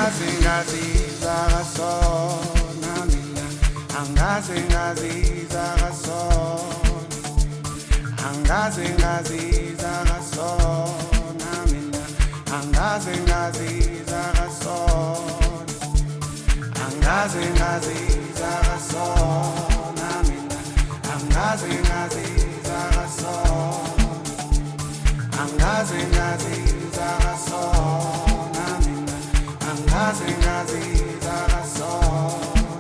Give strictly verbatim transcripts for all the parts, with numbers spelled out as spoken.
angaze ngazizwa kasona mina, angaze ngazizwa kasona, angaze ngazizwa kasona mina, angaze ngazizwa kasona, angaze ngazizwa kasona mina, angaze ngazizwa kasona, angaze ngazizwa kasona mina, angaze ngazizwa kasona.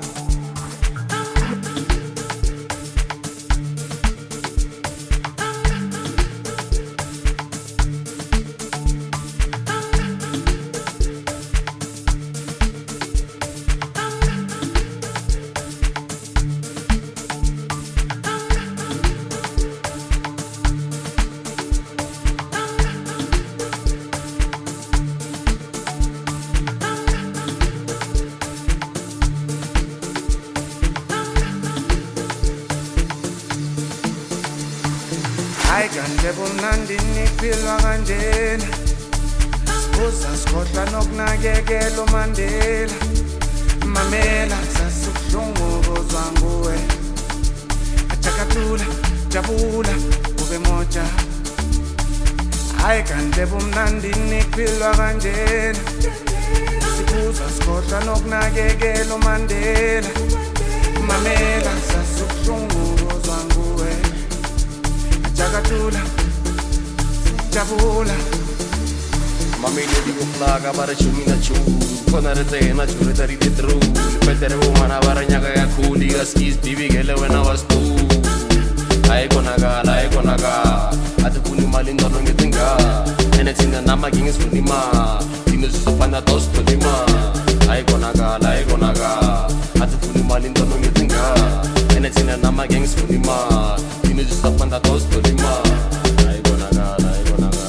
Ayikande bomnandi niphilwa kanjena, sibuza sikhohlwa nokunakekela uMandela. Mamela sasubuhlungu buzwa nguwe, ajakatula jabula ube moja. Ayikande bomnandi niphilwa kanjena, sibuza sikhohlwa nokunakekela uMandela. Mamela sasubuhlungu buzwa nguwe, Jagatula, Jabula. Mami le digo flaca para chumina chu, con aretena chureta de tru. Petere umana barañaga ya kuli gaskis bibi gele wena was tu. Ay konaga, ay konaga. Atu kuni malindo no ngetinga. Ene tinga nama gingis kunima. Tinu susupana dos kulima. Ay konaga, ay konaga. Atu kuni malindo no ngetinga. Ene tinga nama gingis kunima. Tinu susupana dos kulima. Ay konaga, ay konaga.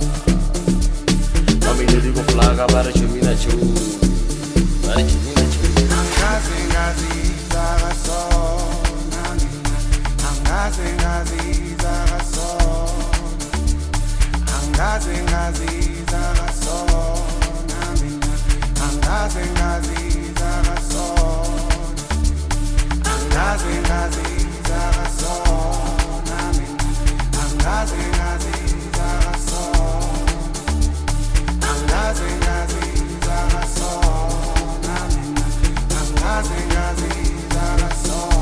Mami le digo flaca para chumina chu, para chumina chu. Angaze ngazizwa kasona mina, angaze ngazizwa kasona, angaze ngazizwa kasona mina, angaze ngazizwa kasona, angaze ngazizwa kasona mina, angaze ngazizwa kasona. Angaze ngazizwa kasona mina, angaze ngazizwa kasona.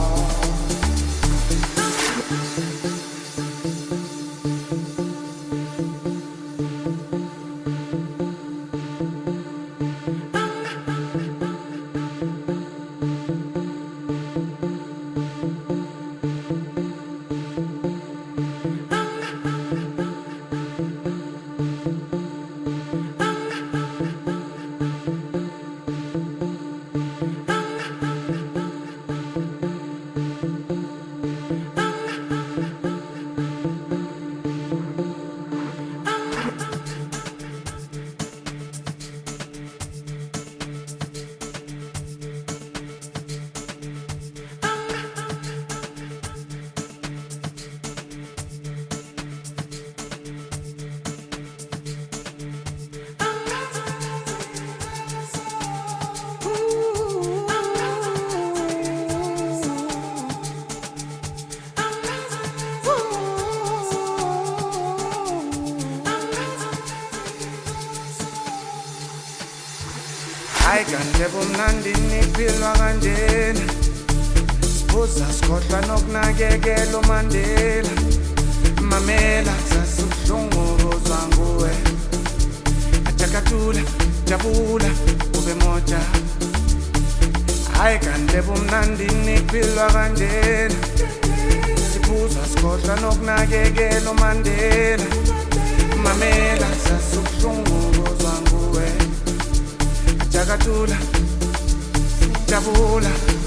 Ayikande bomnandi niphilwa kanjena, sibuza sikhohlwa nokunakekela uMandela. Mamela sasubuhlungu buzwa nguwe, ajakatula jabula ube moja. Ayikande bomnandi niphilwa kanjena, sibuza sikhohlwa nokunakekela uMandela. Mamela sasubuhlungu buzwa nguwe, Jagatula, Jabula.